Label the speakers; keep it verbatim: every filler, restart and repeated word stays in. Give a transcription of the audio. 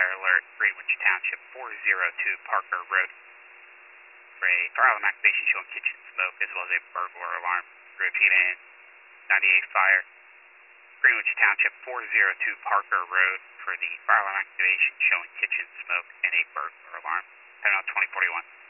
Speaker 1: fire alert, Greenwich Township, four oh two Parker Road. For a fire alarm activation showing kitchen smoke as well as a burglar alarm. Repeating, ninety-eight fire, Greenwich Township, four oh two Parker Road for the fire alarm activation showing kitchen smoke and a burglar alarm. Heading out twenty forty-one.